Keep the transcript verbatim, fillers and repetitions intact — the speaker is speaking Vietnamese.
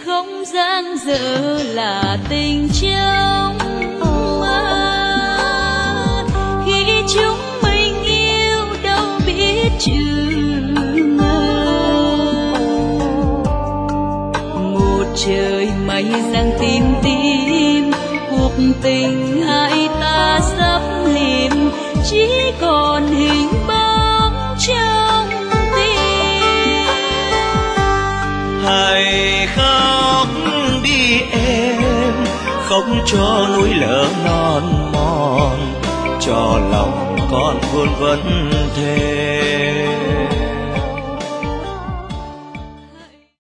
không dang dở là tình trong mơ. Khi chúng mình yêu đâu biết chừng ngờ, một trời mây giăng tim tim, cuộc tình hai ta sắp lìa, chỉ còn hình bóng trong tim. Hãy khóc đi em, không cho núi lở non mòn, cho lòng con vương vấn thề.